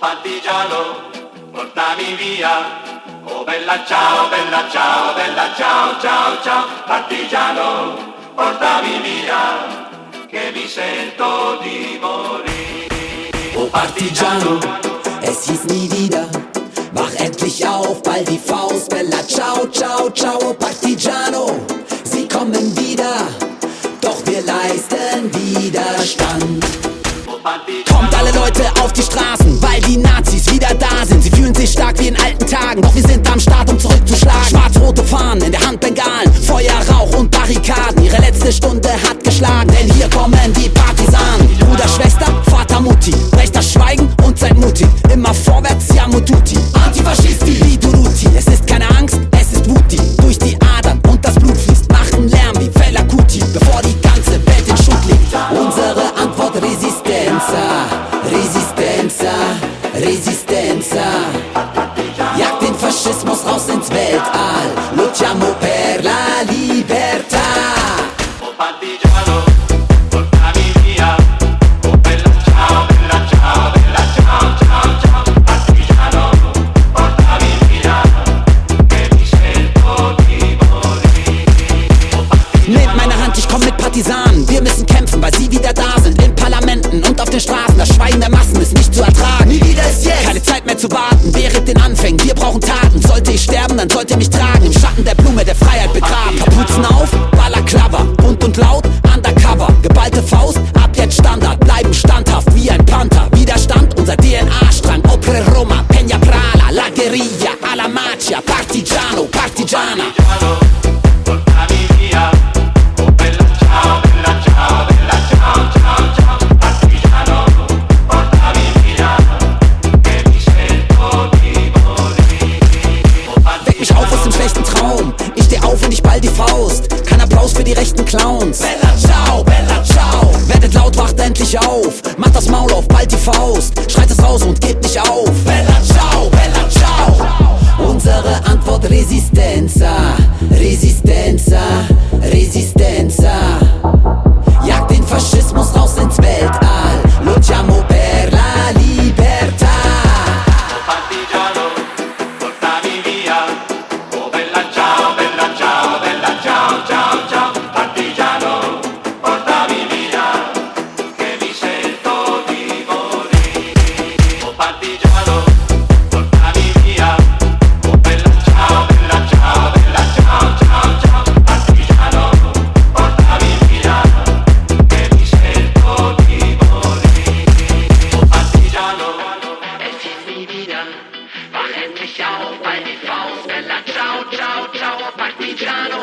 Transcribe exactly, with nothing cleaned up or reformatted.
partigiano, portami via. Oh bella ciao, bella ciao, bella ciao, ciao, ciao, partigiano, portami via, che mi sento di morire. Oh Partigiano, es hieß nie wieder, wach endlich auf, bald die Faust, bella ciao, ciao, ciao, oh Partigiano, sie kommen wieder, doch wir leisten Widerstand. Kommt alle Leute auf die Straßen, weil die Nazis wieder da sind. Sie fühlen sich stark wie in alten Tagen, doch wir sind am Start, um zurückzuschlagen. Schwarz-rote Fahnen, in der Hand Bengalen, Feuer, Rauch und Barrikaden. Ihre letzte Stunde hat geschlagen, denn hier kommen die Partisanen. Bruder, Schwester, Vater, Mutti, brecht das Schweigen und seid mutig. Immer vorwärts, ja Mututi, Antifaschisti, wie Duruti. Es ist keine Angst, es ist Wut, die durch die Adern und das Blut fließt. Machen Lärm wie Fela Kuti, bevor die ganze Welt in Schutt liegt. Unsere Antwort Resistenza, Resistenza, Resistenza. Jagt den Faschismus raus ins Weltall. Luttiamo per la libertà. Oh partigiano, portami via. Oh bella ciao, bella ciao, bella ciao, ciao, ciao. Partigiano, portami via, che mi sento di morire. Oh Nehmt meine Hand, ich komm mit Partisanen. Wir müssen kämpfen, weil sie wieder da sind. In Parlamenten und auf den Straßen. Das Schweigen der Massen ist nicht zu ertragen. Nie wieder ist jetzt. Keine Zeit mehr zu warten. Wehret den Anfängen, wir brauchen Taten. Sollte ich sterben, dann sollt ihr mich tragen. Im Schatten der Blume der Freiheit begraben. Kapuzen auf, Balaklava. Bunt und laut, undercover. Geballte Faust, ab jetzt Standard. Bleiben standhaft wie ein Panther. Widerstand, unser D N A-Strang. Opere Roma, Peña Prala. La Guerilla, alla Mafia. Partigiano, Partigiana. partigiano, portami via. Oh bella ciao, bella ciao, bella ciao, ciao, ciao. Partigiano, portami via, che mi sento di morire. Oh Weck mich auf aus dem schlechten Traum. Ich steh auf und ich ball die Faust. Kein Applaus für die rechten Clowns. Bella ciao, bella ciao. Werdet laut, wacht endlich auf. Macht das Maul auf, ballt die Faust. Schreit es raus und gebt nicht auf. Bella ciao, bella ciao. Unsere Antwort Resistenza, Resistenza, Resistenza. Jagt den Faschismus raus ins Weltall. Luttiamo per la libertà. Oh partigiano, portami via. Oh bella ciao, bella ciao, bella ciao, ciao, ciao. Partigiano, portami via, che mi sento di morire. Oh partigiano, portami via. Oh bella ciao, bella ciao, bella ciao, ciao, ciao. Partigiano, portami via, che mi sento di morire. Oh partigiano. Es hieß nie wieder, wach endlich auf, weil die Faust, bella ciao, ciao, ciao, Partigiano.